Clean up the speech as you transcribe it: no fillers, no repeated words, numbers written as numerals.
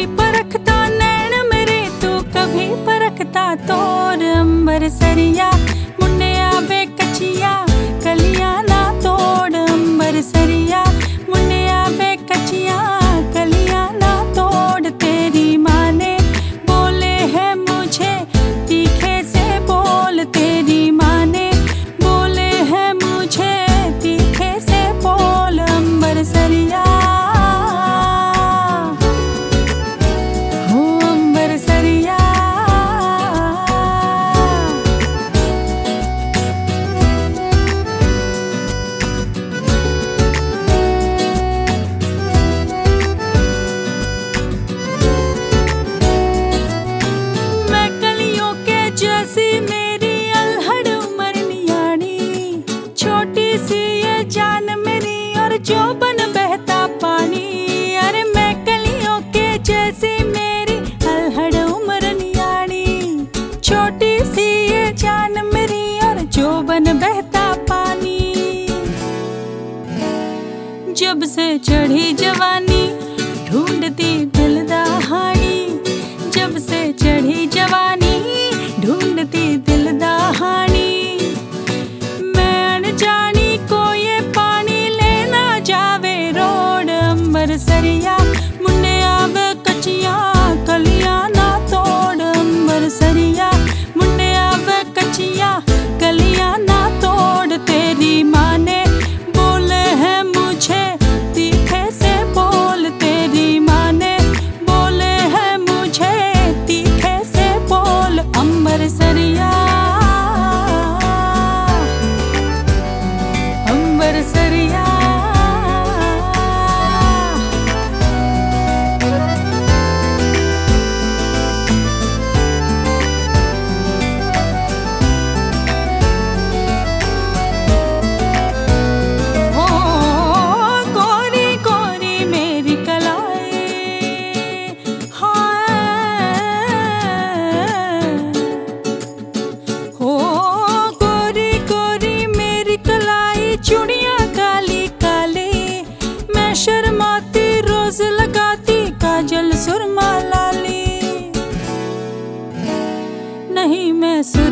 परखता नैन मेरे तो कभी परखता तोर अंबर सरिया मुन्ने आवे कचिया कलियां ना तोड़ अंबर सरिया मुन्ने आवे कचिया कलियां ना तोड़। तेरी माँ ने बोले है मुझे तीखे से बोल, तेरी माँ ने बोले है मुझे तीखे से बोल अंबर सरिया हो अंबर सरिया। मैं कलियों के जैसी मेरी अल्हड़ उम्र नियाणी, छोटी सी ये जान मेरी और जोबन बहता पानी। अरे मैं कलियों के जैसी मेरी अल्हड़ उम्र नियाणी, छोटी सी ये जान मेरी और जोबन बहता पानी। जब से चढ़ी जवानी ढूंढती दिल दहाड़ी, जब से चढ़ी जवानी ढूंढती दिल दहाड़ी। मैं अनजानी को ये पानी लेना जावे रोड अंबर सरिया मुन्ने आवे कचिया कलियां ना तोड़ अंबर सरिया मुन्ने आवे कचिया कलियां ना तोड़। तेरी माँ ने बोले है मुझे तीखे से बोल, तेरी माँ ने बोले है मुझे तीखे से बोल अंबर सरिया अंबर सरिया। हो गोरी गोरी मेरी कलाई हाय, हो गोरी गोरी मेरी कलाई चूड़ियां काली काली। मैं शर्माती रोज लगाती काजल सुरमा लाली, नहीं मैं